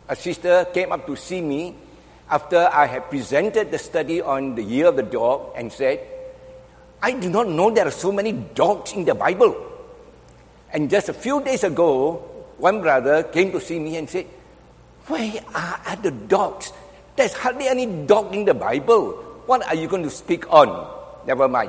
a sister came up to see me after I had presented the study on the year of the dog and said, I do not know there are so many dogs in the Bible. And just a few days ago, one brother came to see me and said, where are the dogs? There's hardly any dog in the Bible. What are you going to speak on? Never mind.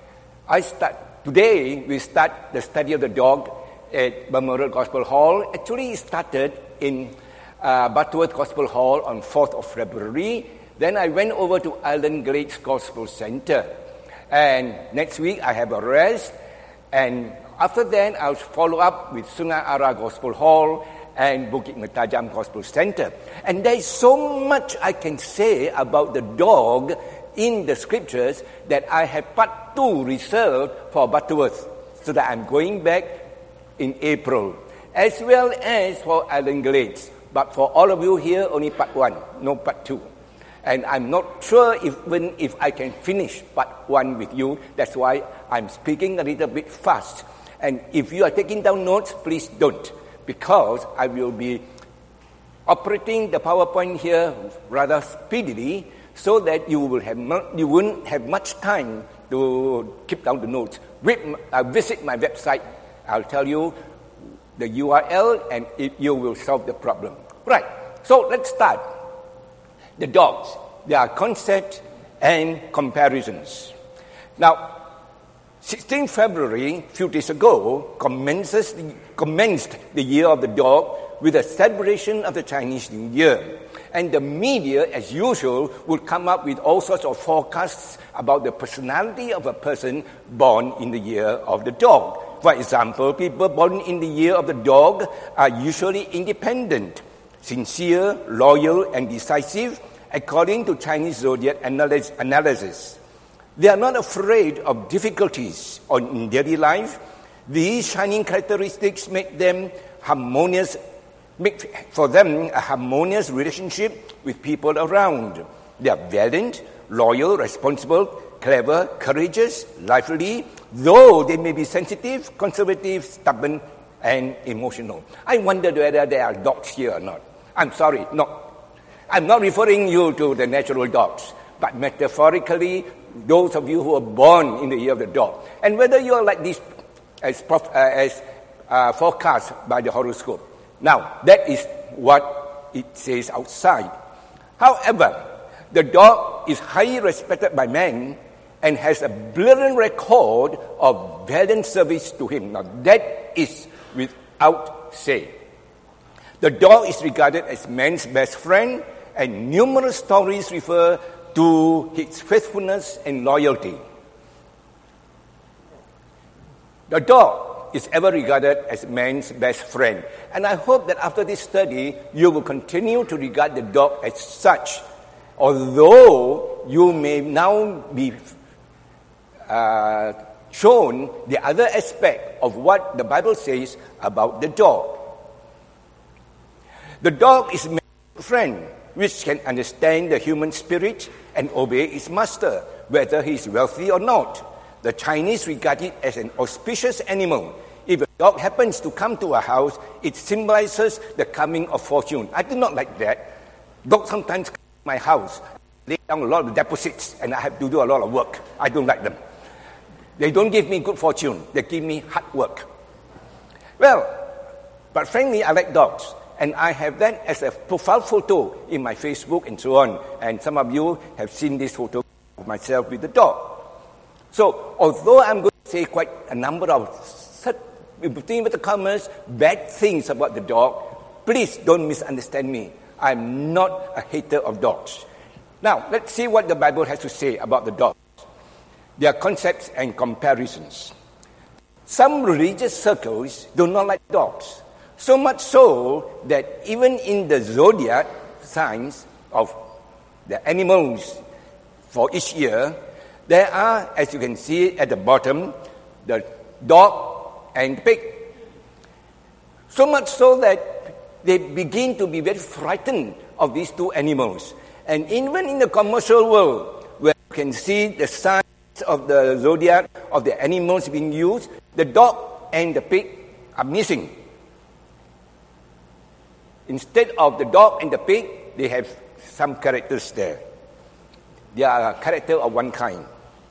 Today, we start the study of the dog at Memorial Gospel Hall. Actually, it started in Butterworth Gospel Hall on 4th of February. Then I went over to Island Glades Gospel Center. And next week, I have a rest. And after that, I'll follow up with Sungai Ara Gospel Hall and Bukit Mertajam Gospel Center. And there is so much I can say about the dog in the scriptures that I have part 2 reserved for Butterworth, so that I'm going back in April, as well as for Island Glades. But for all of you here, only part 1, no part 2. And I'm not sure even if I can finish part 1 with you. That's why I'm speaking a little bit fast. And if you are taking down notes, please don't, because I will be operating the PowerPoint here rather speedily, so that you wouldn't have much time to keep down the notes. Visit my website. I'll tell you the URL, and you will solve the problem. Right, so let's start. The dogs, their concept and comparisons. Now, 16 February, a few days ago, commenced the Year of the Dog with a celebration of the Chinese New Year. And the media, as usual, would come up with all sorts of forecasts about the personality of a person born in the Year of the Dog. For example, people born in the Year of the Dog are usually independent, sincere, loyal, and decisive, according to Chinese zodiac analysis. They are not afraid of difficulties in daily life. These shining characteristics make for them a harmonious relationship with people around. They are valiant, loyal, responsible, clever, courageous, lively, though they may be sensitive, conservative, stubborn, and emotional. I wonder whether there are dogs here or not. I'm sorry, no. I'm not referring you to the natural dogs, but metaphorically, those of you who are born in the Year of the Dog. And whether you are like this as forecast by the horoscope. Now, that is what it says outside. However, the dog is highly respected by man and has a brilliant record of valiant service to him. Now, that is without say. The dog is regarded as man's best friend, and numerous stories refer to his faithfulness and loyalty. The dog is ever regarded as man's best friend. And I hope that after this study, you will continue to regard the dog as such, although you may now be shown the other aspect of what the Bible says about the dog. The dog is man's friend, which can understand the human spirit and obey its master, whether he is wealthy or not. The Chinese regard it as an auspicious animal. If a dog happens to come to a house, it symbolizes the coming of fortune. I do not like that. Dogs sometimes come to my house, lay down a lot of deposits, and I have to do a lot of work. I don't like them. They don't give me good fortune. They give me hard work. Well, but frankly, I like dogs. And I have that as a profile photo in my Facebook and so on. And some of you have seen this photo of myself with the dog. So, although I'm going to say quite a number of, between the commas, bad things about the dog, please don't misunderstand me. I'm not a hater of dogs. Now, let's see what the Bible has to say about the dogs. Their concepts and comparisons. Some religious circles do not like dogs. So much so that even in the zodiac signs of the animals for each year, there are, as you can see at the bottom, the dog and pig. So much so that they begin to be very frightened of these two animals. And even in the commercial world, where you can see the signs of the zodiac of the animals being used, the dog and the pig are missing. Instead of the dog and the pig, they have some characters there. They are a character of one kind.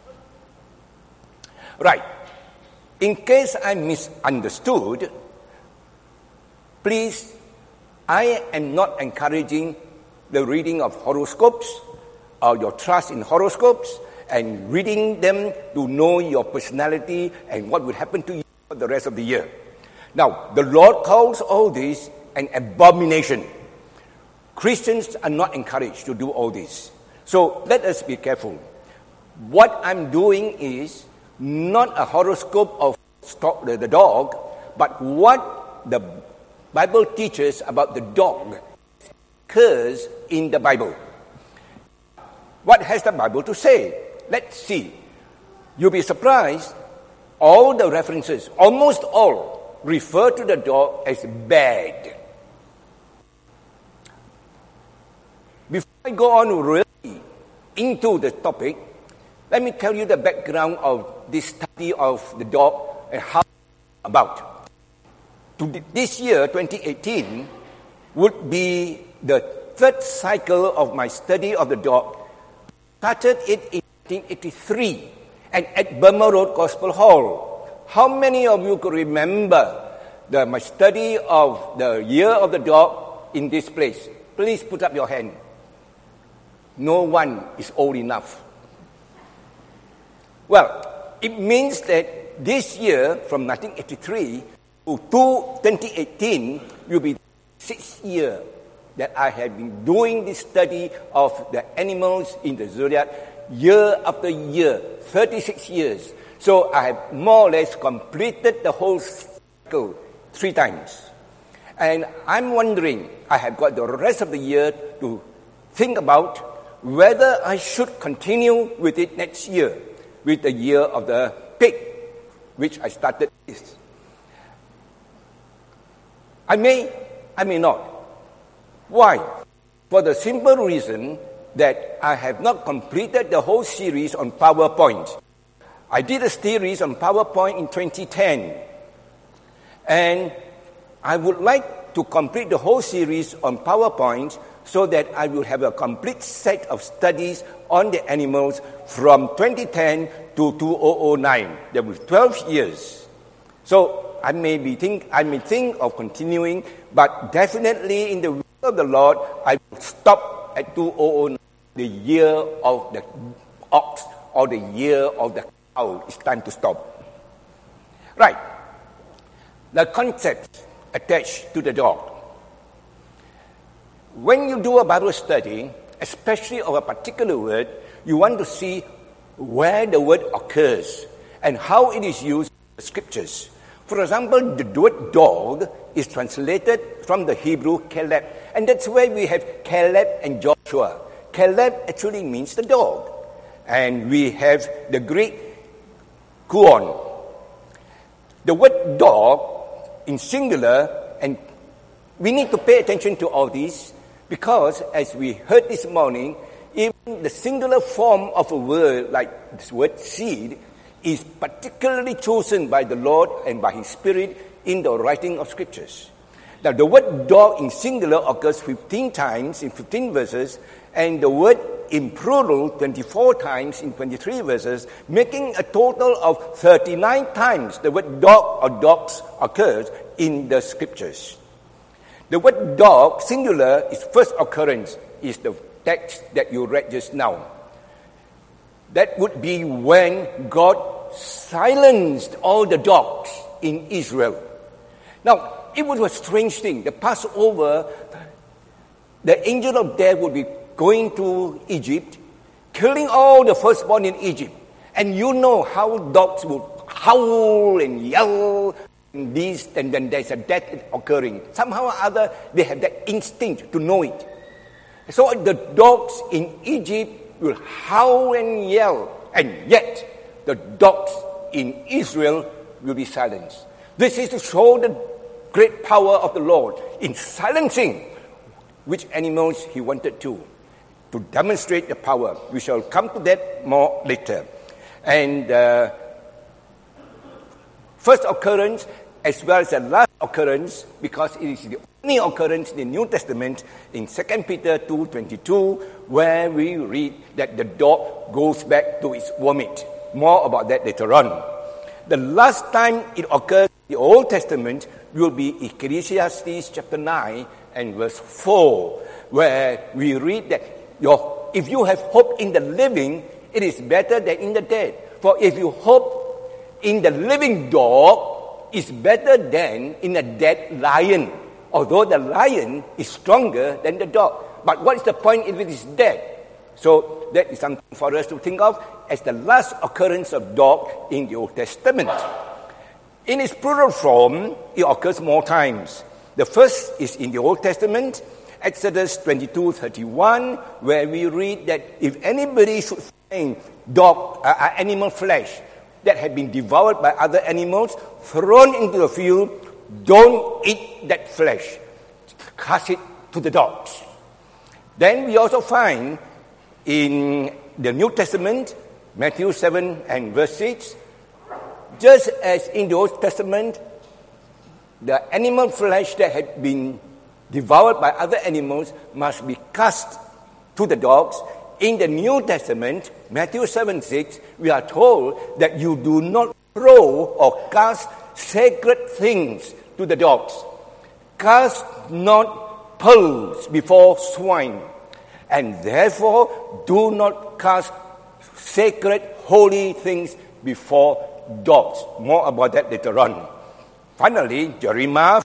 Right. In case I misunderstood, please, I am not encouraging the reading of horoscopes or your trust in horoscopes and reading them to know your personality and what will happen to you for the rest of the year. Now, the Lord calls all this an abomination. Christians are not encouraged to do all this. So let us be careful. What I'm doing is not a horoscope of the dog, but what the Bible teaches about the dog occurs in the Bible. What has the Bible to say? Let's see. You'll be surprised. All the references, almost all, refer to the dog as bad. Before I go on really into the topic, let me tell you the background of this study of the dog and how it's about. This year, 2018, would be the third cycle of my study of the dog. Started it in 1983 and at Burma Road Gospel Hall. How many of you could remember my study of the year of the dog in this place? Please put up your hand. No one is old enough. Well, it means that this year, from 1983 to 2018, will be the 6th year that I have been doing this study of the animals in the zodiac year after year, 36 years. So I have more or less completed the whole cycle 3 times. And I'm wondering, I have got the rest of the year to think about whether I should continue with it next year, with the year of the pig, which I started with. I may not. Why? For the simple reason that I have not completed the whole series on PowerPoint. I did a series on PowerPoint in 2010. And I would like to complete the whole series on PowerPoint so that I will have a complete set of studies on the animals from 2010 to 2009. That was 12 years. So I may think of continuing, but definitely in the will of the Lord, I will stop at 2009, the year of the ox or the year of the cow. It's time to stop. Right. The concept attached to the dog. When you do a Bible study, especially of a particular word, you want to see where the word occurs and how it is used in the scriptures. For example, the word dog is translated from the Hebrew Caleb, and that's where we have Caleb and Joshua. Caleb actually means the dog, and we have the Greek kuon. The word dog in singular, and we need to pay attention to all these because, as we heard this morning, even the singular form of a word like this word seed is particularly chosen by the Lord and by His Spirit in the writing of Scriptures. Now, the word dog in singular occurs 15 times in 15 verses, and the word in plural 24 times in 23 verses, making a total of 39 times the word dog or dogs occurs in the Scriptures. The word dog, singular, its first occurrence is the text that you read just now. That would be when God silenced all the dogs in Israel. Now, it was a strange thing. The Passover, the angel of death would be going to Egypt, killing all the firstborn in Egypt. And you know how dogs would howl and yell and this, and then there's a death occurring. Somehow or other, they have that instinct to know it. So the dogs in Egypt will howl and yell, and yet the dogs in Israel will be silenced. This is to show the great power of the Lord in silencing which animals He wanted to demonstrate the power. We shall come to that more later. And first occurrence as well as the last occurrence, because it is the Any occurrence in the New Testament in 2 Peter 2:22, where we read that the dog goes back to its vomit. More about that later on. The last time it occurs in the Old Testament will be Ecclesiastes chapter 9 and verse 4, where we read that if you have hope in the living, it is better than in the dead. For if you hope in the living dog, it's better than in a dead lion. Although the lion is stronger than the dog. But what is the point if it is dead? So that is something for us to think of as the last occurrence of dog in the Old Testament. In its plural form, it occurs more times. The first is in the Old Testament, Exodus 22:31, where we read that if anybody should find animal flesh that had been devoured by other animals, thrown into the field, don't eat that flesh. Cast it to the dogs. Then we also find in the New Testament, Matthew 7 and verse 6, just as in the Old Testament, the animal flesh that had been devoured by other animals must be cast to the dogs. In the New Testament, Matthew 7:6, we are told that you do not throw or cast sacred things to the dogs. Cast not pearls before swine, and therefore do not cast sacred, holy things before dogs. More about that later on. Finally, Jeremiah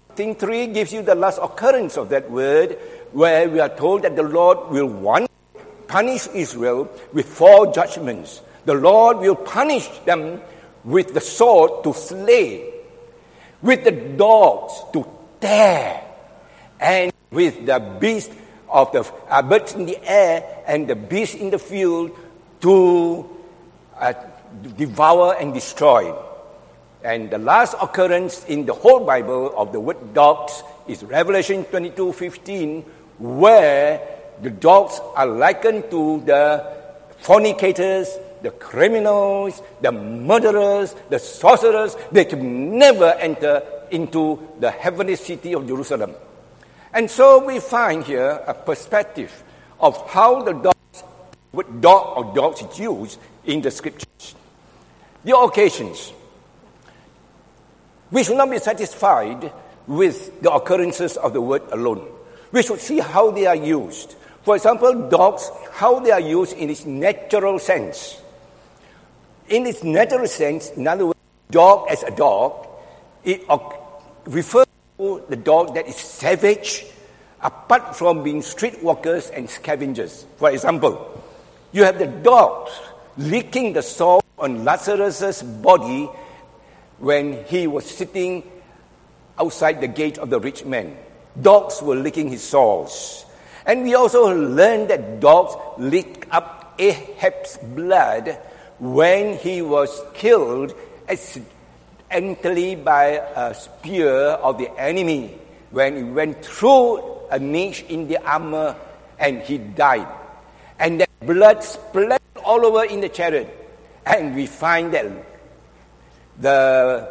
3 gives you the last occurrence of that word, where we are told that the Lord will one punish Israel with 4 judgments. The Lord will punish them with the sword to slay, with the dogs to tear, and with the beast of the birds in the air and the beasts in the field to devour and destroy. And the last occurrence in the whole Bible of the word dogs is Revelation 22:15, where the dogs are likened to the fornicators, the criminals, the murderers, the sorcerers. They can never enter into the heavenly city of Jerusalem. And so we find here a perspective of how the dog or dogs is used in the scriptures. The occasions. We should not be satisfied with the occurrences of the word alone. We should see how they are used. For example, dogs, how they are used in its natural sense. In its natural sense, in other words, dog as a dog, it refers to the dog that is savage, apart from being street walkers and scavengers. For example, you have the dogs licking the salt on Lazarus' body when he was sitting outside the gate of the rich man. Dogs were licking his sores. And we also learned that dogs licked up Ahab's blood when he was killed accidentally by a spear of the enemy, when he went through a niche in the armor and he died. And that blood splattered all over in the chariot. And we find that the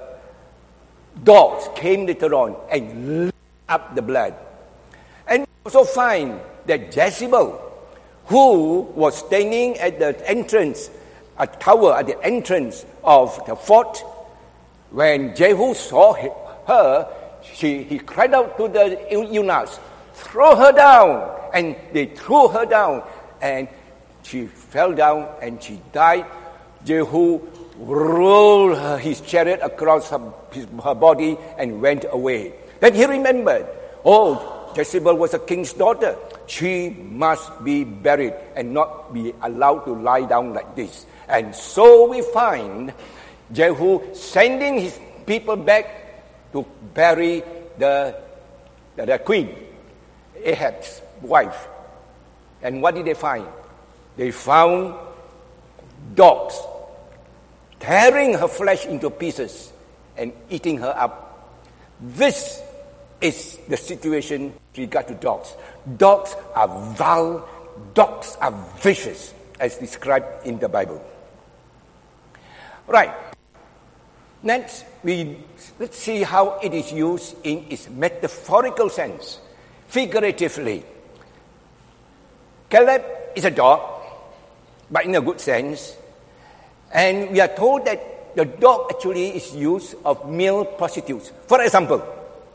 dogs came later on and licked up the blood. And we also find that Jezebel, who was standing at the entrance, a tower at the entrance of the fort, when Jehu saw her, he cried out to the eunuchs, "Throw her down!" And they threw her down, and she fell down and she died. Jehu rolled his chariot across her body and went away. Then he remembered, Jezebel was a king's daughter. She must be buried and not be allowed to lie down like this. And so we find Jehu sending his people back to bury the queen, Ahab's wife. And what did they find? They found dogs tearing her flesh into pieces and eating her up. This is the situation with regard to dogs. Dogs are vile, dogs are vicious, as described in the Bible. Right. Next, let's see how it is used in its metaphorical sense, figuratively. Caleb is a dog, but in a good sense. And we are told that the dog actually is used of male prostitutes. For example,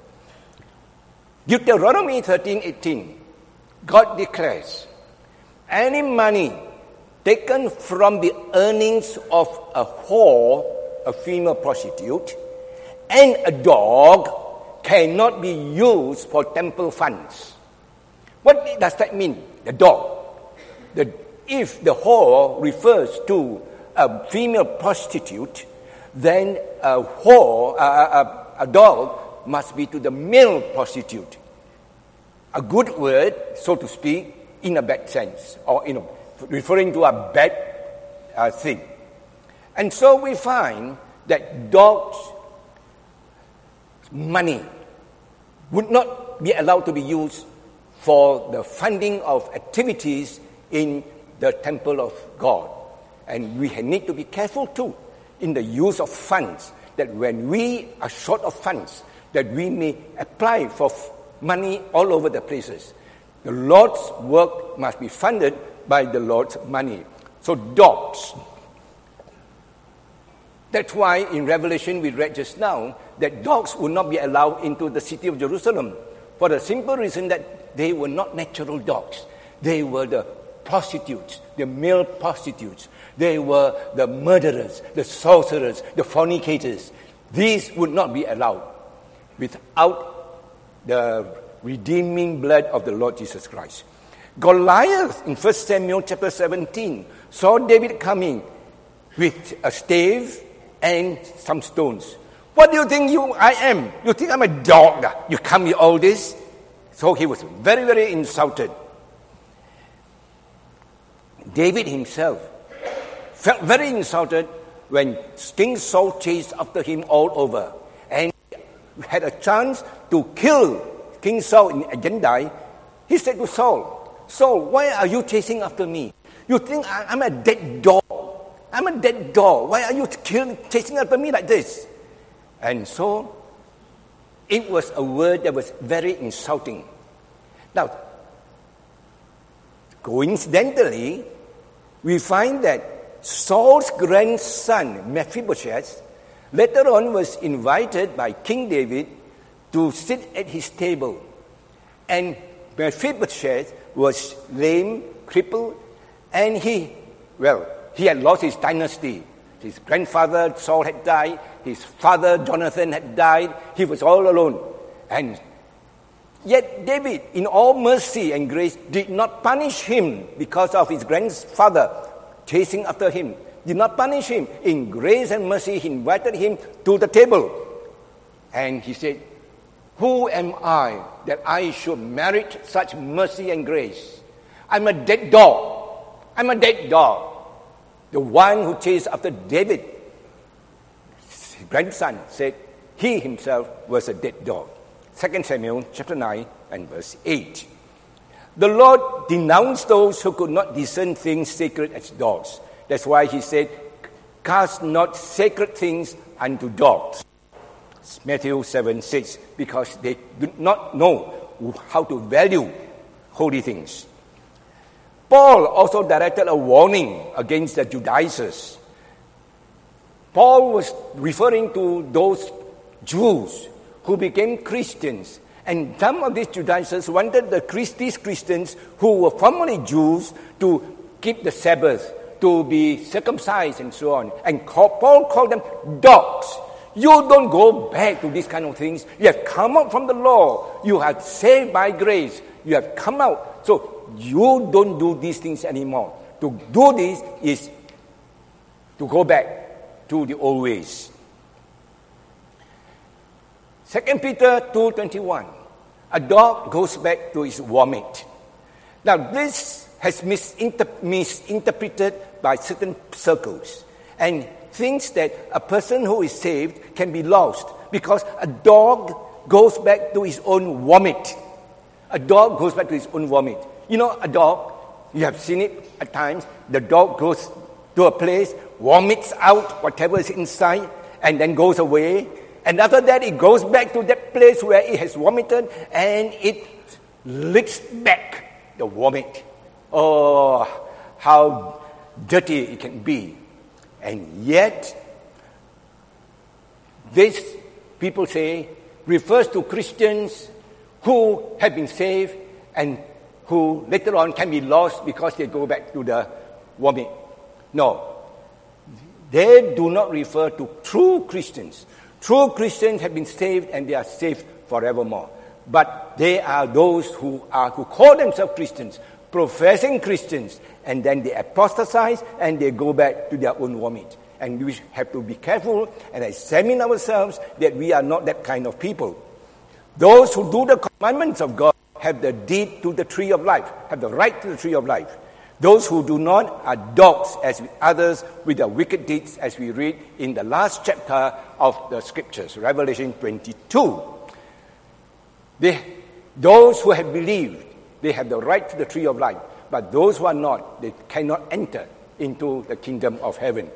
Deuteronomy 13:18, God declares, any money taken from the earnings of a whore, a female prostitute, and a dog cannot be used for temple funds. What does that mean? The dog. If the whore refers to a female prostitute, then a dog must be to the male prostitute. A good word, so to speak, in a bad sense, or referring to a bad thing. And so we find that dogs' money would not be allowed to be used for the funding of activities in the temple of God. And we need to be careful too in the use of funds, that when we are short of funds, that we may apply for money all over the places. The Lord's work must be funded by the Lord's money. So dogs. That's why in Revelation we read just now that dogs would not be allowed into the city of Jerusalem, for the simple reason that they were not natural dogs. They were the prostitutes, the male prostitutes. They were the murderers, the sorcerers, the fornicators. These would not be allowed without the redeeming blood of the Lord Jesus Christ. Goliath in 1 Samuel chapter 17 saw David coming with a stave and some stones. What do you think I am? You think I'm a dog? You come with all this? So he was very, very insulted. David himself felt very insulted when King Saul chased after him all over and had a chance to kill King Saul in Agendai. He said to Saul, Saul, why are you chasing after me? You think I'm a dead dog? I'm a dead dog. Why are you chasing after me like this? And so it was a word that was very insulting. Now, coincidentally, we find that Saul's grandson, Mephibosheth, later on was invited by King David to sit at his table. And Mephibosheth was lame, crippled, and he had lost his dynasty. His grandfather Saul had died, his father Jonathan had died, he was all alone. And yet David, in all mercy and grace, did not punish him because of his grandfather chasing after him. Did not punish him. In grace and mercy, he invited him to the table. And he said, who am I that I should merit such mercy and grace? I'm a dead dog. I'm a dead dog. The one who chased after David, his grandson, said he himself was a dead dog. 2 Samuel chapter 9 and verse 8. The Lord denounced those who could not discern things sacred as dogs. That's why he said, cast not sacred things unto dogs. Matthew 7:6, because they do not know how to value holy things. Paul also directed a warning against the Judaizers. Paul was referring to those Jews who became Christians. And some of these Judaizers wanted these Christians who were formerly Jews to keep the Sabbath, to be circumcised and so on. And Paul called them dogs. You don't go back to these kind of things. You have come out from the law. You are saved by grace. You have come out. So you don't do these things anymore. To do this is to go back to the old ways. 2 Peter 2:21. A dog goes back to its vomit. Now this has misinterpreted by certain circles and thinks that a person who is saved can be lost because a dog goes back to his own vomit. A dog goes back to his own vomit. You know, a dog, you have seen it at times, the dog goes to a place, vomits out whatever is inside, and then goes away. And after that, it goes back to that place where it has vomited, and it licks back the vomit. Oh, how dirty it can be. And yet, this, people say, refers to Christians who have been saved and who later on can be lost because they go back to the vomit. No. They do not refer to true Christians. True Christians have been saved and they are saved forevermore. But they are those who call themselves Christians, professing Christians, and then they apostatize and they go back to their own vomit. And we have to be careful and examine ourselves that we are not that kind of people. Those who do the commandments of God have the deed to the tree of life, have the right to the tree of life. Those who do not are dogs, as with others with their wicked deeds, as we read in the last chapter of the Scriptures, Revelation 22. Those who have believed, they have the right to the tree of life. But those who are not, they cannot enter into the kingdom of heaven.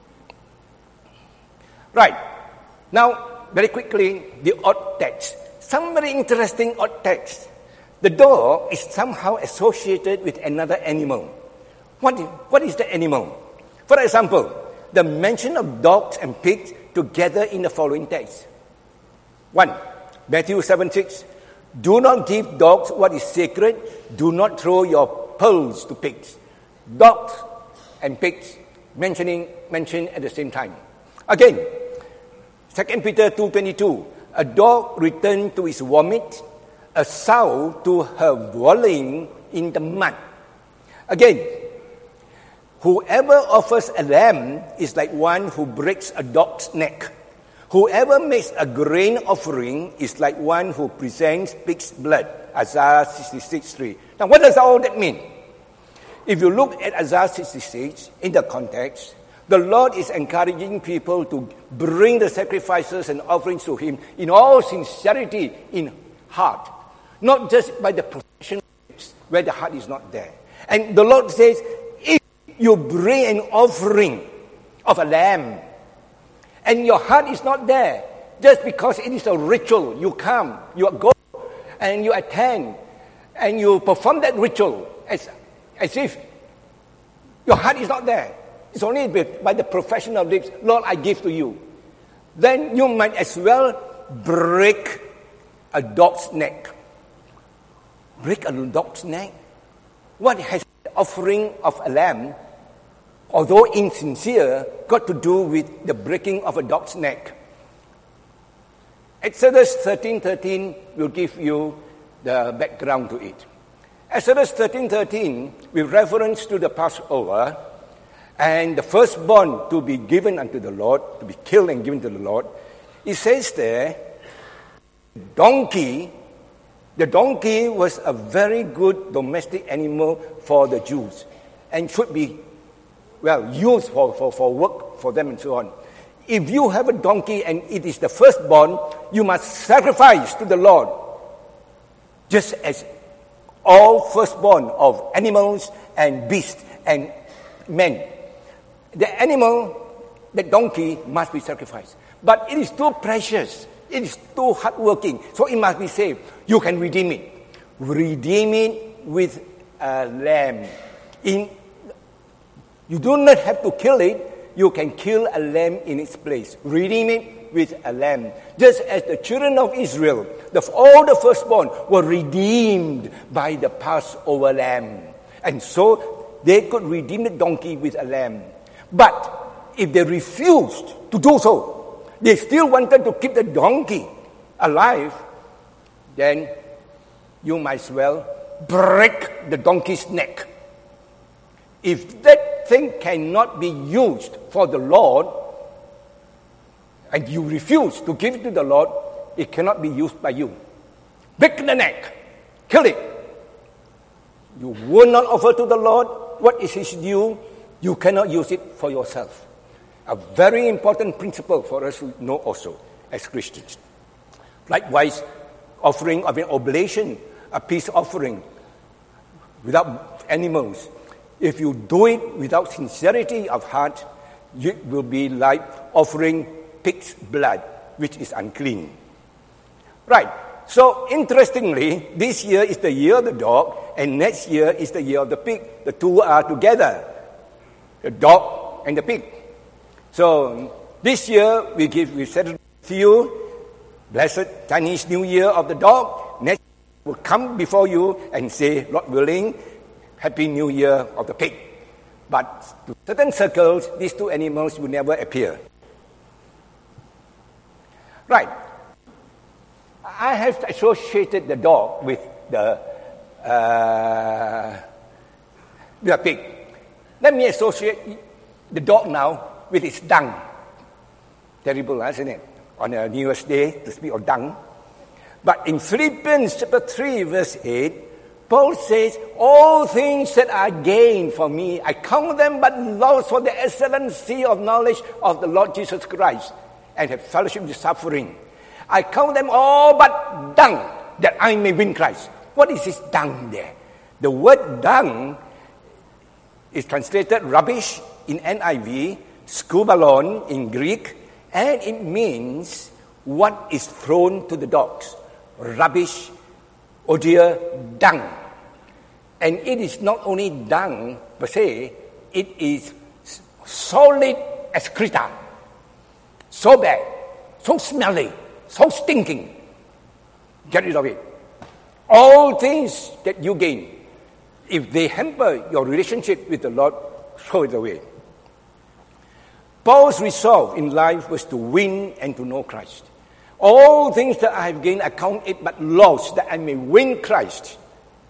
Right. Now, very quickly, the odd text. Some very interesting odd text. The dog is somehow associated with another animal. What is the animal? For example, the mention of dogs and pigs together in the following text. 1. Matthew 7:6. Do not give dogs what is sacred. Do not throw your pearls to pigs. Dogs and pigs mentioned at the same time. Again, 2 Peter 2:22. A dog returned to its vomit, a sow to her wallowing in the mud. Again, whoever offers a lamb is like one who breaks a dog's neck. Whoever makes a grain offering is like one who presents pig's blood. Isaiah 66:3. Now, what does all that mean? If you look at Isaiah 66 in the context, the Lord is encouraging people to bring the sacrifices and offerings to Him in all sincerity in heart. Not just by the profession where the heart is not there. And the Lord says, if you bring an offering of a lamb and your heart is not there, just because it is a ritual, you come, you go and you attend and you perform that ritual as if your heart is not there. It's only by the profession of lips, Lord, I give to you. Then you might as well break a dog's neck. Break a dog's neck? What has the offering of a lamb, although insincere, got to do with the breaking of a dog's neck? Exodus 13:13 will give you the background to it. Exodus 13:13, with reference to the Passover, and the firstborn to be given unto the Lord, to be killed and given to the Lord, it says there, the donkey was a very good domestic animal for the Jews and should be, used for work for them and so on. If you have a donkey and it is the firstborn, you must sacrifice to the Lord, just as all firstborn of animals and beasts and men. The animal, the donkey, must be sacrificed. But it is too precious. It is too hardworking. So it must be saved. You can redeem it. Redeem it with a lamb. You do not have to kill it. You can kill a lamb in its place. Redeem it with a lamb. Just as the children of Israel, all the firstborn, were redeemed by the Passover lamb. And so they could redeem the donkey with a lamb. But if they refused to do so, they still wanted to keep the donkey alive, then you might as well break the donkey's neck. If that thing cannot be used for the Lord, and you refuse to give it to the Lord, it cannot be used by you. Break the neck. Kill it. You will not offer to the Lord what is His due. You cannot use it for yourself. A very important principle for us to know also as Christians. Likewise, offering of an oblation, a peace offering without animals. If you do it without sincerity of heart, it will be like offering pig's blood, which is unclean. Right. So, interestingly, this year is the year of the dog, and next year is the year of the pig. The two are together, the dog and the pig. So, this year we celebrate with you, blessed Chinese New Year of the dog. Next year will come before you and say, Lord willing, Happy New Year of the pig. But to certain circles, these two animals will never appear. Right. I have associated the dog with the pig. Let me associate the dog now with its dung. Terrible, isn't it? On a New Year's Day to speak of dung. But in Philippians chapter 3, verse 8, Paul says, all things that are gained for me, I count them but loss for the excellency of knowledge of the Lord Jesus Christ, and have fellowship with suffering. I count them all but dung, that I may win Christ. What is this dung there? The word dung is translated rubbish in NIV, skubalon in Greek, and it means what is thrown to the dogs. Rubbish, ordure, dung. And it is not only dung per se, it is solid excreta. So bad, so smelly, so stinking. Get rid of it. All things that you gain, if they hamper your relationship with the Lord, throw it away. Paul's resolve in life was to win and to know Christ. All things that I have gained, I count it but loss, that I may win Christ.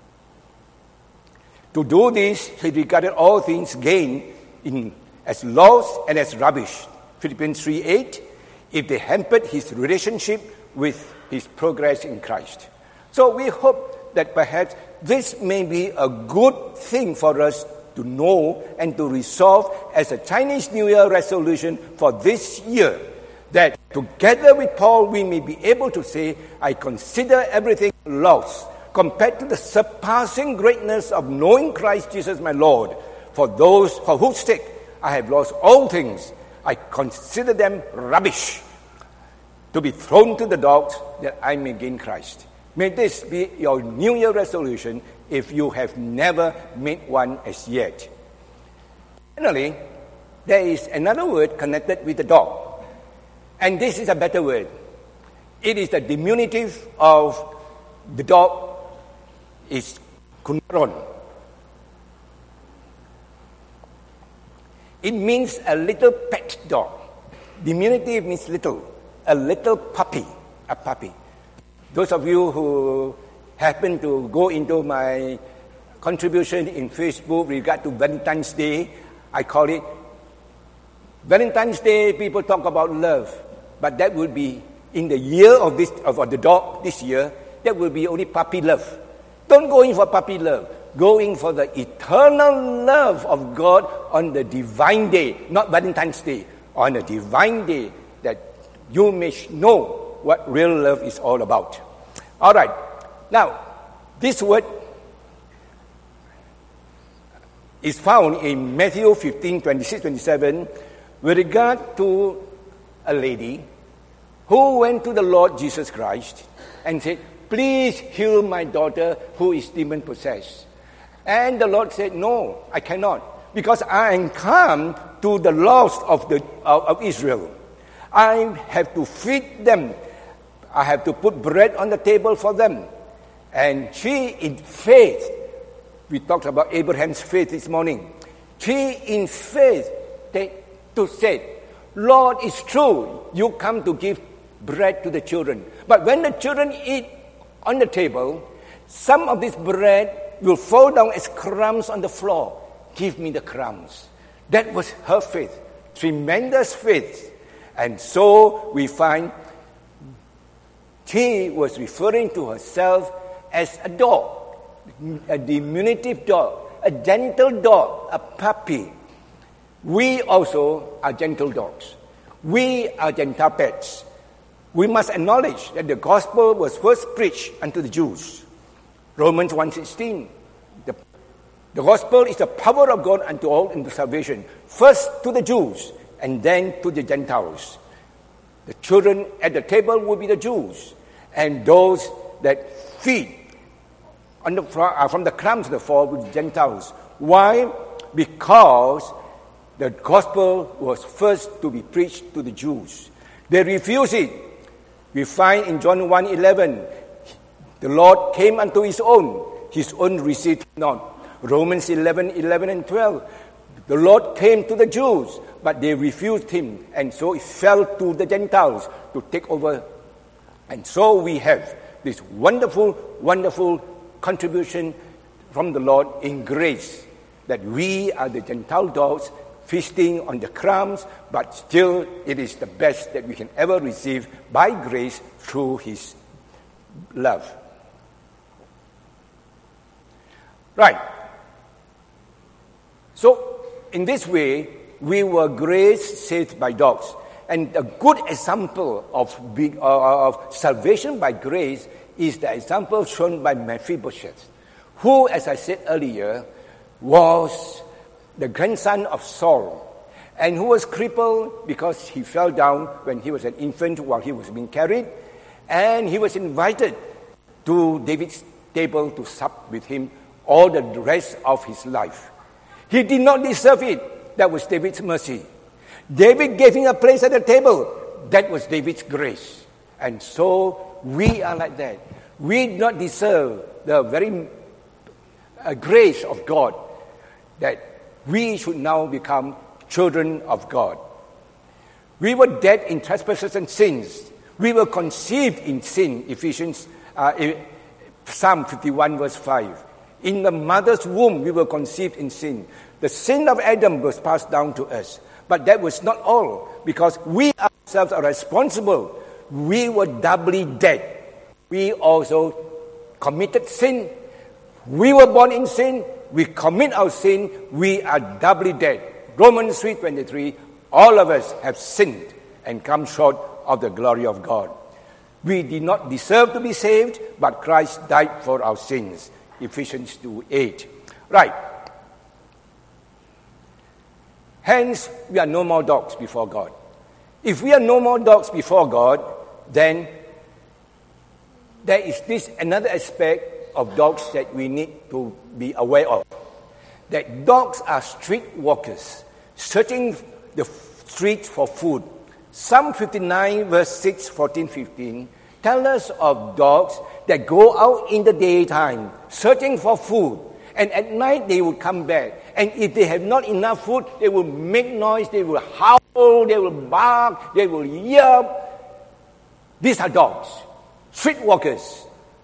To do this, he regarded all things gained as loss and as rubbish. Philippians 3:8, if they hampered his relationship with his progress in Christ. So we hope that perhaps this may be a good thing for us to know and to resolve as a Chinese New Year resolution for this year, that together with Paul we may be able to say, I consider everything lost compared to the surpassing greatness of knowing Christ Jesus my Lord, for whose sake I have lost all things. I consider them rubbish, to be thrown to the dogs, that I may gain Christ. May this be your New Year resolution if you have never made one as yet. Finally, there is another word connected with the dog. And this is a better word. It is the diminutive of the dog is kunaron. It means a little pet dog. Diminutive means little. A little puppy. A puppy. Those of you who happen to go into my contribution in Facebook regard to Valentine's Day, I call it Valentine's Day. People talk about love, but that would be in the year of the dog this year. That will be only puppy love. Don't go in for puppy love. Go in for the eternal love of God on the divine day, not Valentine's Day. On a divine day, that you may know what real love is all about. All right. Now, this word is found in Matthew 15, 26, 27, with regard to a lady who went to the Lord Jesus Christ and said, please heal my daughter who is demon-possessed. And the Lord said, no, I cannot, because I am come to the lost of Israel. I have to feed them. I have to put bread on the table for them. And she, in faith, we talked about Abraham's faith this morning. She, in faith, said, Lord, it's true, you come to give bread to the children. But when the children eat on the table, some of this bread will fall down as crumbs on the floor. Give me the crumbs. That was her faith. Tremendous faith. And so we find she was referring to herself as a dog, a diminutive dog, a gentle dog, a puppy. We also are gentle dogs. We are Gentile pets. We must acknowledge that the gospel was first preached unto the Jews. Romans 1:16. The gospel is the power of God unto all into salvation. First to the Jews and then to the Gentiles. The children at the table will be the Jews, and those that feed from the crumbs of the floor will be Gentiles. Why? Because the gospel was first to be preached to the Jews. They refused it. We find in John 1:11, the Lord came unto his own received him not. Romans 11:11 and 12, the Lord came to the Jews, but they refused him, and so it fell to the Gentiles to take over. And so we have this wonderful, wonderful contribution from the Lord in grace, that we are the Gentile dogs feasting on the crumbs, but still it is the best that we can ever receive by grace through his love. Right. So, in this way, we were grace saved by dogs. And a good example of salvation by grace is the example shown by Mephibosheth, who, as I said earlier, was the grandson of Saul, and who was crippled because he fell down when he was an infant while he was being carried, and he was invited to David's table to sup with him all the rest of his life. He did not deserve it. That was David's mercy. David gave him a place at the table. That was David's grace. And so we are like that. We do not deserve the very grace of God, that we should now become children of God. We were dead in trespasses and sins. We were conceived in sin, Psalm 51 verse 5. In the mother's womb, we were conceived in sin. The sin of Adam was passed down to us. But that was not all, because we ourselves are responsible. We were doubly dead. We also committed sin. We were born in sin. We commit our sin. We are doubly dead. Romans 3:23, all of us have sinned and come short of the glory of God. We did not deserve to be saved, but Christ died for our sins. Ephesians 2:8. Right. Hence, we are no more dogs before God. If we are no more dogs before God, then there is this another aspect of dogs that we need to be aware of. That dogs are street walkers, searching the streets for food. Psalm 59 verse 6, 14, 15 tell us of dogs that go out in the daytime searching for food, and at night they will come back. And if they have not enough food, they will make noise, they will howl, they will bark, they will yelp. These are dogs, street walkers.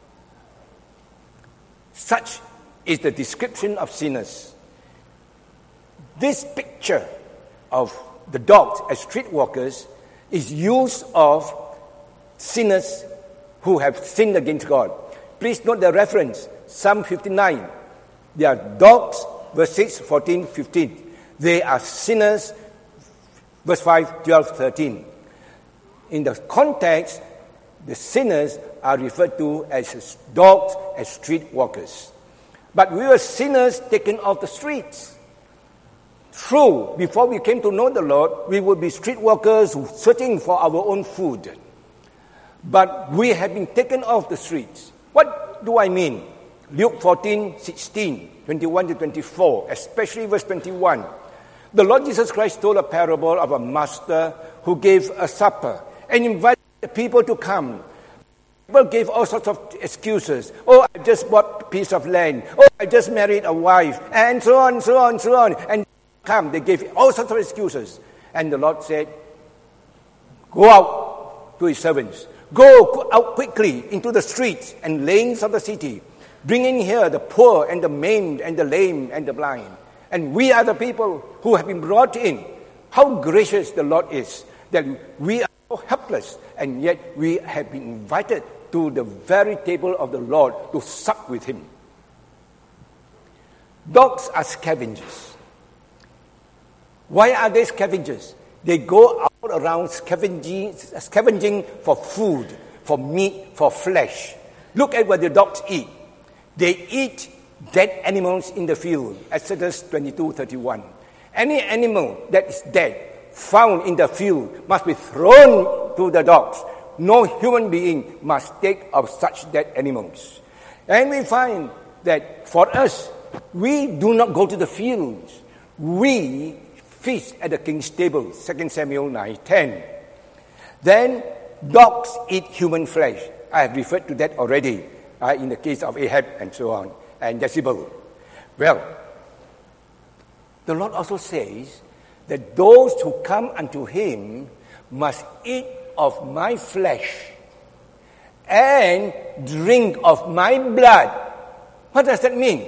Such is the description of sinners. This picture of the dogs as street walkers is used of sinners who have sinned against God. Please note the reference, Psalm 59. They are dogs, verse 6, 14, 15. They are sinners, verse 5, 12, 13. In the context, the sinners are referred to as dogs, as street walkers. But we were sinners taken off the streets. True, before we came to know the Lord, we would be street walkers searching for our own food. But we have been taken off the streets. What do I mean? Luke 14, 16, 21 to 24, especially verse 21. The Lord Jesus Christ told a parable of a master who gave a supper and invited the people to come. People gave all sorts of excuses. Oh, I just bought a piece of land. Oh, I just married a wife. And so on, so on, so on. And come, they gave all sorts of excuses. And the Lord said, go out to his servants. Go out quickly into the streets and lanes of the city, bringing here the poor and the maimed and the lame and the blind. And we are the people who have been brought in. How gracious the Lord is, that we are so helpless, and yet we have been invited to the very table of the Lord to sup with him. Dogs are scavengers. Why are they scavengers? They go out around scavenging for food, for meat, for flesh. Look at what the dogs eat. They eat dead animals in the field, Exodus 22:31. Any animal that is dead, found in the field, must be thrown to the dogs. No human being must take of such dead animals. And we find that for us, we do not go to the fields. We feast at the king's table, 2 Samuel 9:10. Then dogs eat human flesh. I have referred to that already in the case of Ahab and so on, and Jezebel. Well, the Lord also says that those who come unto him must eat of my flesh and drink of my blood. What does that mean?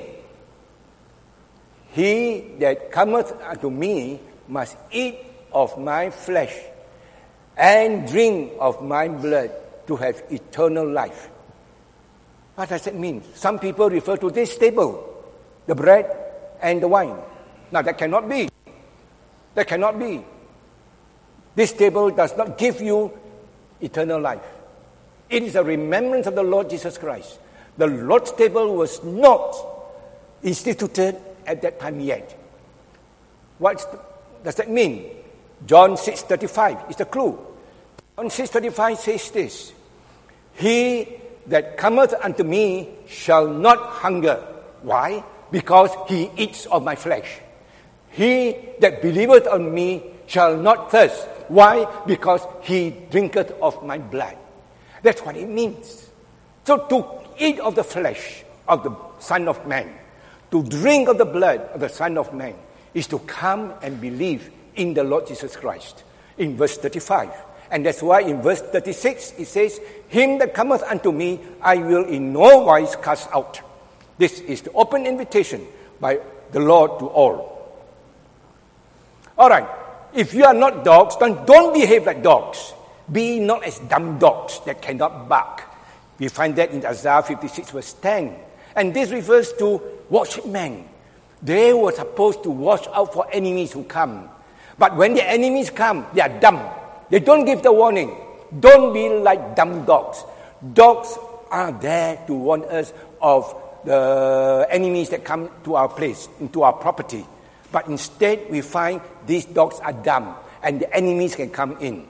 He that cometh unto me must eat of my flesh and drink of my blood to have eternal life. What does that mean? Some people refer to this table, the bread and the wine. Now that cannot be. That cannot be. This table does not give you eternal life. It is a remembrance of the Lord Jesus Christ. The Lord's table was not instituted at that time yet. What does that mean? John 6:35 is the clue. John 6:35 says this: He that cometh unto me shall not hunger. Why? Because he eats of my flesh. He that believeth on me shall not thirst. Why? Because he drinketh of my blood. That's what it means. So to eat of the flesh of the Son of Man, to drink of the blood of the Son of Man, is to come and believe in the Lord Jesus Christ. In verse 35. And that's why in verse 36 it says, Him that cometh unto me, I will in no wise cast out. This is the open invitation by the Lord to all. All right. If you are not dogs, then don't behave like dogs. Be not as dumb dogs that cannot bark. We find that in Isaiah 56 verse 10. And this refers to watchmen. They were supposed to watch out for enemies who come. But when the enemies come, they are dumb. They don't give the warning. Don't be like dumb dogs. Dogs are there to warn us of the enemies that come to our place, into our property. But instead, we find these dogs are dumb, and the enemies can come in.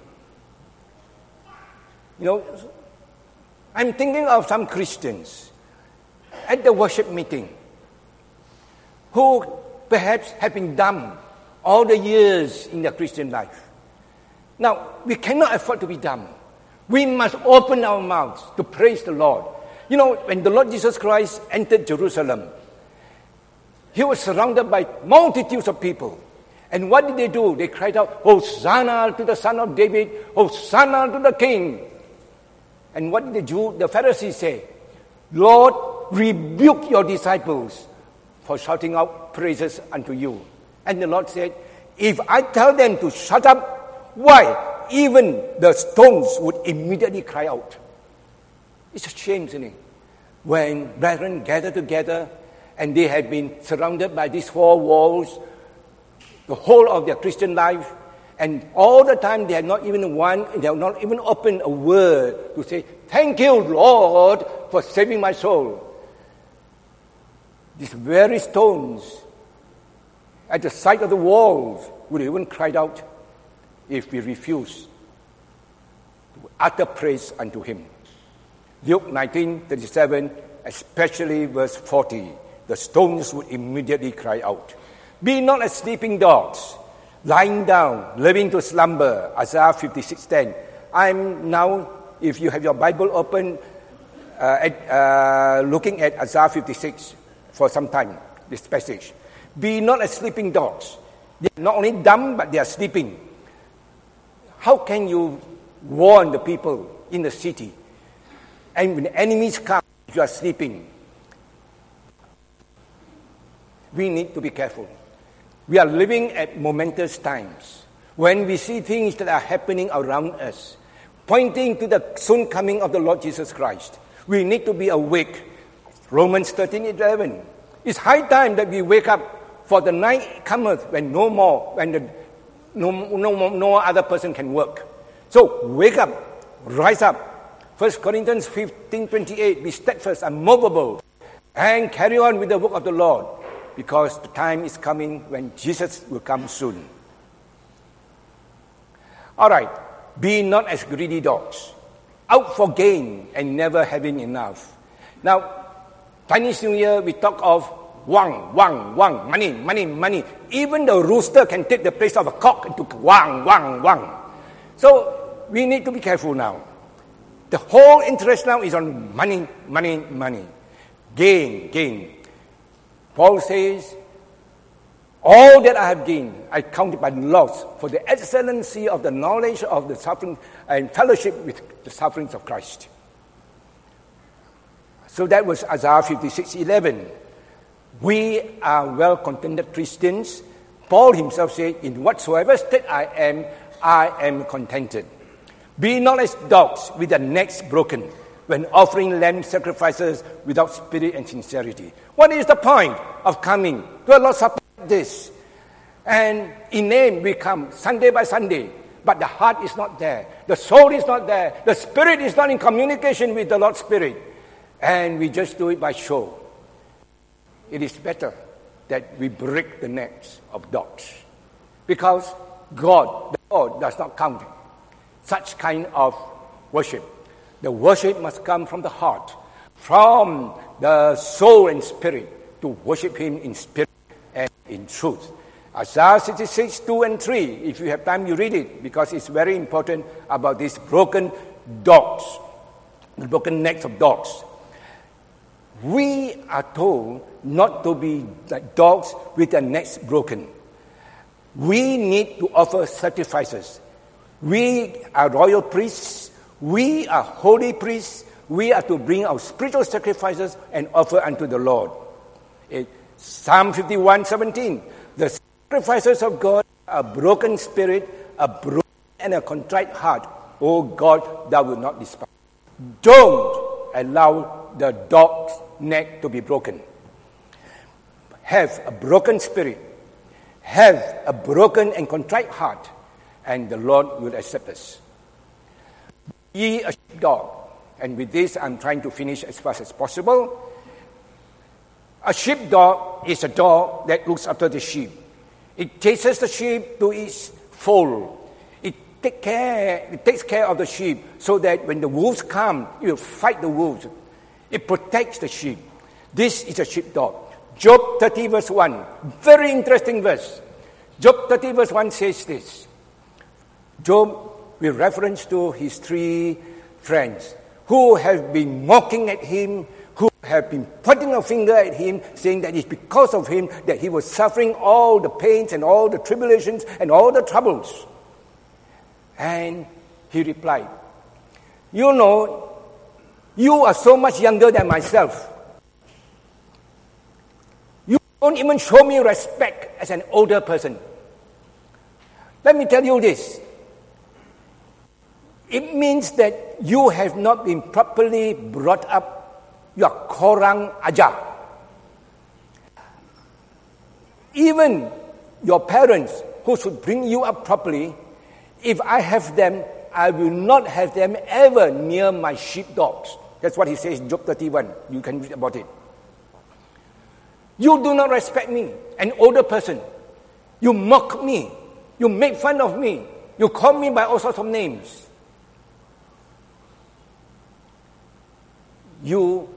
You know, I'm thinking of some Christians at the worship meeting who perhaps have been dumb all the years in their Christian life. Now, we cannot afford to be dumb. We must open our mouths to praise the Lord. You know, when the Lord Jesus Christ entered Jerusalem, he was surrounded by multitudes of people. And what did they do? They cried out, Hosanna to the Son of David, Hosanna to the King. And what did the Pharisees say? Lord, rebuke your disciples for shouting out praises unto you. And the Lord said, if I tell them to shut up, why? Even the stones would immediately cry out. It's a shame, isn't it? When brethren gather together and they have been surrounded by these four walls the whole of their Christian life, and all the time they have not even opened a word to say, thank you, Lord, for saving my soul. These very stones at the side of the walls would even cried out if we refuse to utter praise unto him. Luke 19:37, especially verse 40, the stones would immediately cry out. Be not as sleeping dogs, lying down, living to slumber, Isaiah 56:10. I'm now, if you have your Bible open, looking at Isaiah 56 for some time, this passage. Be not as sleeping dogs. They are not only dumb, but they are sleeping. How can you warn the people in the city? And when enemies come, you are sleeping. We need to be careful. We are living at momentous times when we see things that are happening around us, pointing to the soon coming of the Lord Jesus Christ. We need to be awake. Romans 13:11. It's high time that we wake up, for the night cometh when no other person can work. So wake up, rise up. 1 Corinthians 15:28. Be steadfast, unmovable, and carry on with the work of the Lord, because the time is coming when Jesus will come soon. All right. Be not as greedy dogs, out for gain and never having enough. Now, Chinese New Year, we talk of wang, wang, wang, money, money, money. Even the rooster can take the place of a cock and took wang, wang, wang. So we need to be careful now. The whole interest now is on money, money, money. Gain, gain. Paul says, all that I have gained, I count it by loss for the excellency of the knowledge of the suffering and fellowship with the sufferings of Christ. So that was Isaiah 56:11. We are well-contented Christians. Paul himself said, in whatsoever state I am contented. Be not as dogs with their necks broken when offering lamb sacrifices without spirit and sincerity. What is the point of coming to a Lord's Supper like this? And in name we come Sunday by Sunday, but the heart is not there. The soul is not there. The spirit is not in communication with the Lord's Spirit. And we just do it by show. It is better that we break the necks of dogs. Because God, the Lord, does not count such kind of worship. The worship must come from the heart, from the soul and spirit, to worship Him in spirit and in truth. Isaiah 66, 2 and 3, if you have time, you read it, because it's very important about these broken dogs, the broken necks of dogs. We are told not to be like dogs with their necks broken. We need to offer sacrifices. We are royal priests. We are holy priests. We are to bring our spiritual sacrifices and offer unto the Lord. Psalm 51:17. The sacrifices of God are a broken spirit, a broken and a contrite heart. O God, thou wilt not despise. Don't allow the dog's neck to be broken. Have a broken spirit. Have a broken and contrite heart, and the Lord will accept us. Ye a sheepdog. And with this, I'm trying to finish as fast as possible. A sheepdog is a dog that looks after the sheep. It chases the sheep to its fold. It takes care of the sheep so that when the wolves come, it will fight the wolves. It protects the sheep. This is a sheepdog. Job 30 verse 1. Very interesting verse. Job 30 verse 1 says this. Job, with reference to his three friends who have been mocking at him, who have been pointing a finger at him, saying that it's because of him that he was suffering all the pains and all the tribulations and all the troubles. And he replied, you know, you are so much younger than myself. You don't even show me respect as an older person. Let me tell you this. It means that you have not been properly brought up. You are korang ajar. Even your parents who should bring you up properly, if I have them, I will not have them ever near my sheepdogs. That's what he says in Job 31. You can read about it. You do not respect me, an older person. You mock me. You make fun of me. You call me by all sorts of names. You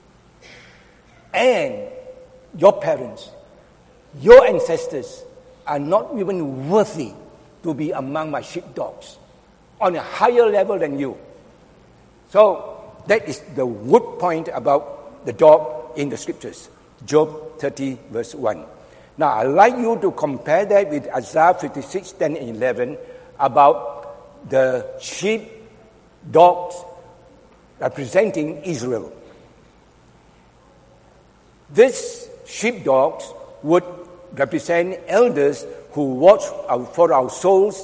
and your parents, your ancestors are not even worthy to be among my sheepdogs on a higher level than you. So that is the wood point about the dog in the scriptures. Job 30 verse 1. Now I'd like you to compare that with Isaiah 56, 10 and 11 about the sheepdogs representing Israel. These sheepdogs would represent elders who watch for our souls.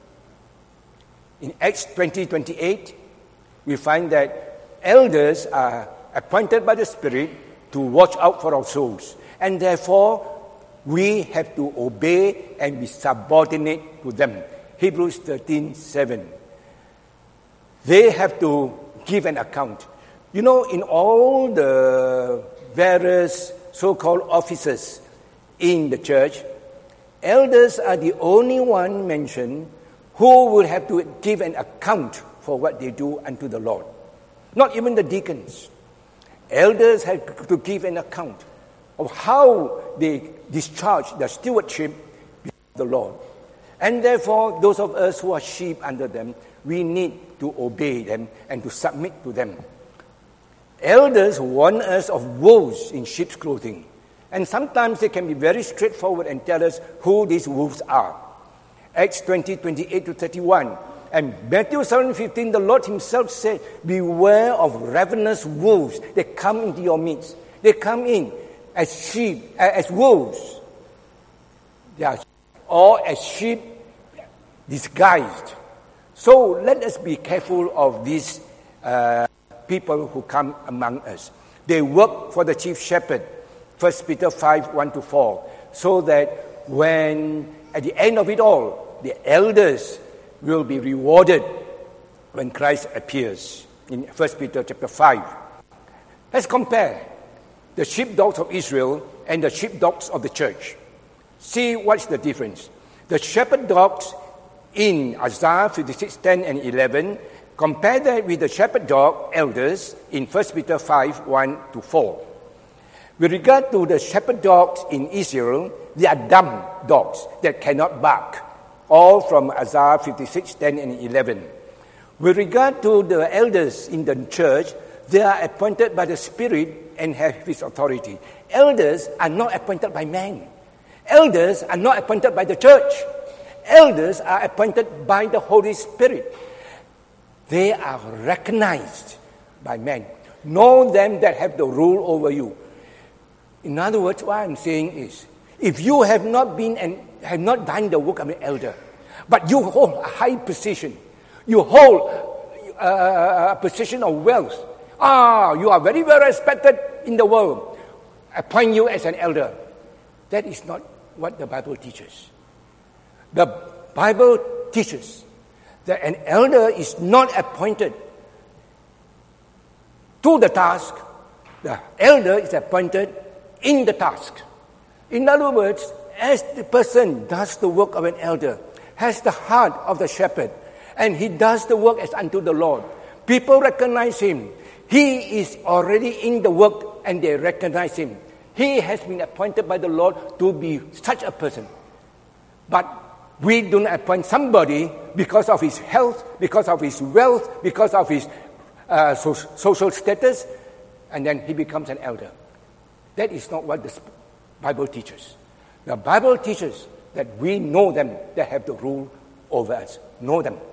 In Acts 20:28, we find that elders are appointed by the Spirit to watch out for our souls. And therefore, we have to obey and be subordinate to them. Hebrews 13:7. They have to give an account. You know, in all the various so-called offices in the church, elders are the only one mentioned who will have to give an account for what they do unto the Lord. Not even the deacons. Elders have to give an account of how they discharge their stewardship before the Lord. And therefore, those of us who are sheep under them, we need to obey them and to submit to them. Elders warn us of wolves in sheep's clothing. And sometimes they can be very straightforward and tell us who these wolves are. Acts 20, 28 to 31. And Matthew 7:15, the Lord himself said, beware of ravenous wolves. They come into your midst. They come in as sheep, as wolves. They are, or as sheep disguised. So let us be careful of these people who come among us. They work for the chief shepherd. 1 Peter 5, 1 to 4. So that when, at the end of it all, the elders will be rewarded when Christ appears. In 1 Peter chapter 5. Let's compare the sheepdogs of Israel and the sheepdogs of the church. See what's the difference. The shepherd dogs in Isaiah 56, 10 and 11, compare that with the shepherd dog elders in 1 Peter 5, 1 to 4. With regard to the shepherd dogs in Israel, they are dumb dogs that cannot bark, all from Isaiah 56, 10 and 11. With regard to the elders in the church, they are appointed by the Spirit and have His authority. Elders are not appointed by man. Elders are not appointed by the church. Elders are appointed by the Holy Spirit. They are recognized by men. Know them that have the rule over you. In other words, what I'm saying is, if you have not been and have not done the work of an elder, but you hold a high position, you hold a position of wealth, you are very well respected in the world, appoint you as an elder. That is not what the Bible teaches. The Bible teaches that an elder is not appointed to the task. The elder is appointed in the task. In other words, as the person does the work of an elder, has the heart of the shepherd, and he does the work as unto the Lord, people recognize him. He is already in the work and they recognize him. He has been appointed by the Lord to be such a person. But we do not appoint somebody because of his health, because of his wealth, because of his social status, and then he becomes an elder. That is not what the Bible teaches. The Bible teaches that we know them that have the rule over us. Know them.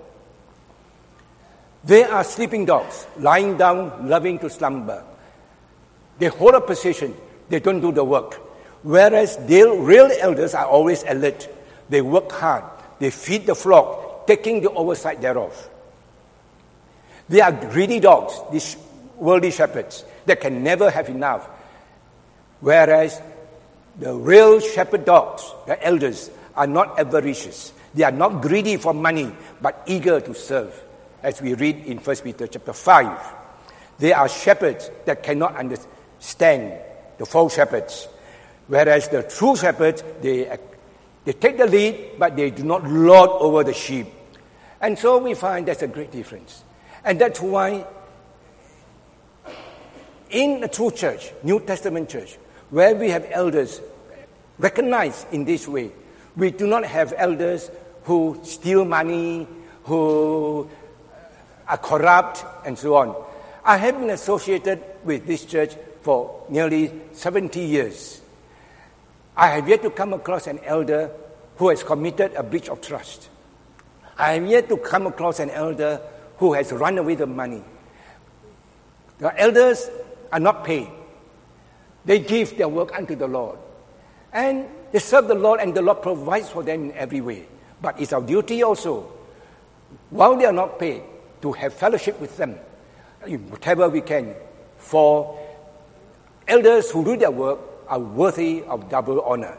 They are sleeping dogs, lying down, loving to slumber. They hold a position. They don't do the work. Whereas real elders are always alert. They work hard. They feed the flock, taking the oversight thereof. They are greedy dogs, these worldly shepherds, that can never have enough. Whereas the real shepherd dogs, the elders, are not avaricious. They are not greedy for money, but eager to serve, as we read in 1 Peter chapter 5. They are shepherds that cannot understand the false shepherds. Whereas the true shepherds, they take the lead, but they do not lord over the sheep. And so we find there's a great difference. And that's why in the true church, New Testament church, where we have elders recognized in this way, we do not have elders who steal money, who are corrupt, and so on. I have been associated with this church for nearly 70 years. I have yet to come across an elder who has committed a breach of trust. I have yet to come across an elder who has run away with money. The elders are not paid. They give their work unto the Lord. And they serve the Lord, and the Lord provides for them in every way. But it's our duty also, while they are not paid, to have fellowship with them, whatever we can. For elders who do their work are worthy of double honor.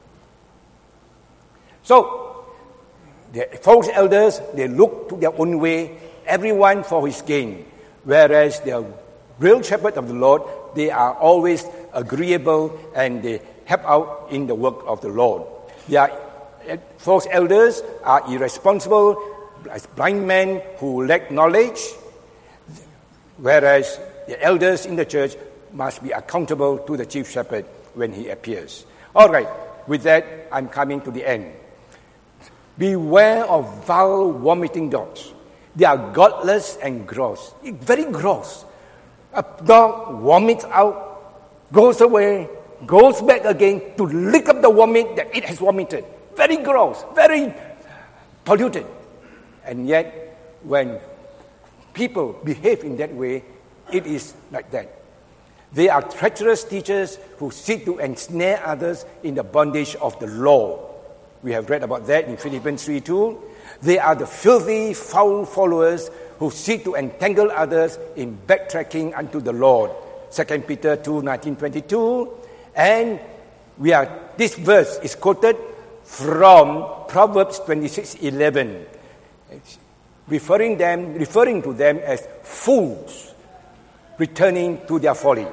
So, the false elders, they look to their own way, everyone for his gain. Whereas the real shepherd of the Lord, they are always agreeable and they help out in the work of the Lord. False elders are irresponsible, as blind men who lack knowledge, whereas the elders in the church must be accountable to the chief shepherd when he appears. All right, with that, I'm coming to the end. Beware of vile, vomiting dogs. They are godless and gross. Very gross. A dog vomits out, goes away, goes back again to lick up the vomit that it has vomited. Very gross, very polluted. And yet, when people behave in that way, it is like that. They are treacherous teachers who seek to ensnare others in the bondage of the law. We have read about that in Philippians 3:2. They are the filthy, foul followers who seek to entangle others in backtracking unto the Lord. 2 Peter 2:19-22. And this verse is quoted from Proverbs 26:11, referring to them as fools returning to their folly.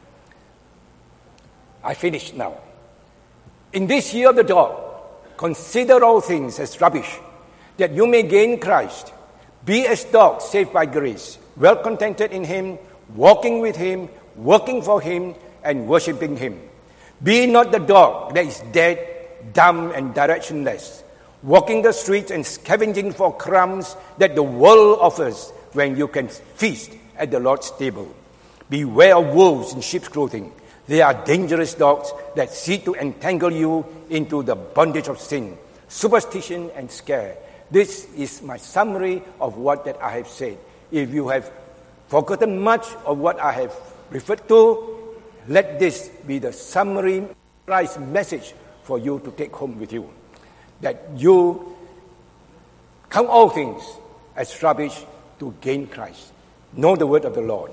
I finish now. In this year of the dog, consider all things as rubbish, that you may gain Christ. Be as dogs saved by grace, well contented in him, walking with him, working for him, and worshipping him. Be not the dog that is dead, dumb, and directionless, walking the streets and scavenging for crumbs that the world offers when you can feast at the Lord's table. Beware of wolves in sheep's clothing. They are dangerous dogs that seek to entangle you into the bondage of sin, superstition, and scare. This is my summary of what that I have said. If you have forgotten much of what I have referred to, let this be the summary message for you to take home with you. That you count all things as rubbish to gain Christ. Know the word of the Lord.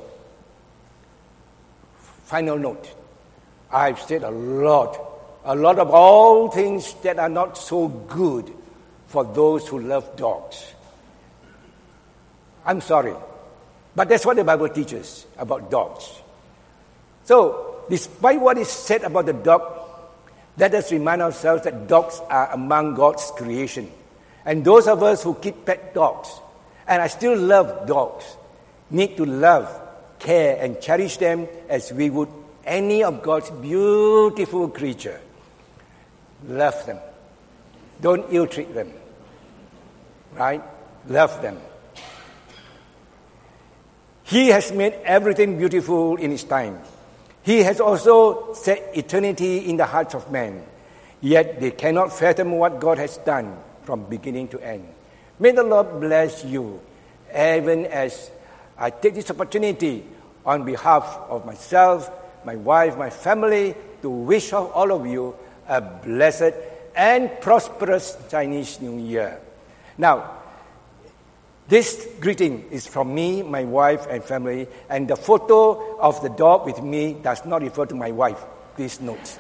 Final note. I've said a lot of all things that are not so good for those who love dogs. I'm sorry, but that's what the Bible teaches about dogs. So, despite what is said about the dog, let us remind ourselves that dogs are among God's creation. And those of us who keep pet dogs, and I still love dogs, need to love, care, and cherish them as we would any of God's beautiful creature. Love them. Don't ill-treat them. Right? Love them. He has made everything beautiful in his time. He has also set eternity in the hearts of men. Yet they cannot fathom what God has done from beginning to end. May the Lord bless you, even as I take this opportunity on behalf of myself, my wife, my family, to wish all of you a blessed and prosperous Chinese New Year. Now, this greeting is from me, my wife, and family, and the photo of the dog with me does not refer to my wife. Please note.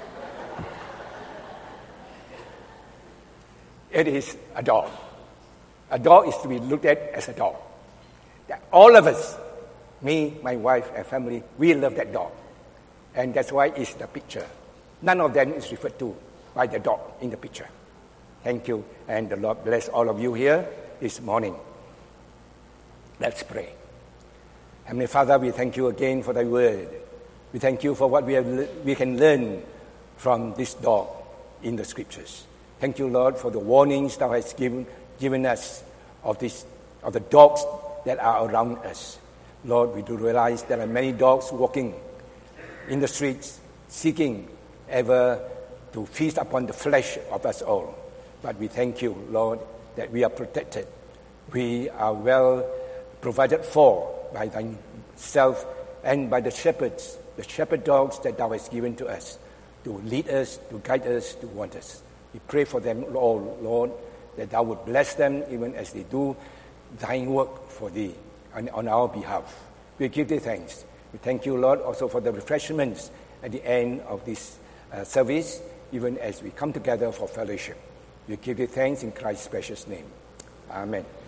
It is a dog. A dog is to be looked at as a dog. All of us, me, my wife, and family, we love that dog. And that's why it's the picture. None of them is referred to by the dog in the picture. Thank you, and the Lord bless all of you here this morning. Let's pray. Heavenly Father, we thank you again for thy word. We thank you for what we can learn from this dog in the scriptures. Thank you, Lord, for the warnings thou hast given us of the dogs that are around us. Lord, we do realize there are many dogs walking in the streets, seeking ever to feast upon the flesh of us all. But we thank you, Lord, that we are protected. We are well provided for by thyself and by the shepherds, the shepherd dogs that thou hast given to us, to lead us, to guide us, to want us. We pray for them all, Lord, that thou would bless them even as they do thine work for thee and on our behalf. We give thee thanks. We thank you, Lord, also for the refreshments at the end of this service, even as we come together for fellowship. We give you thanks in Christ's precious name. Amen.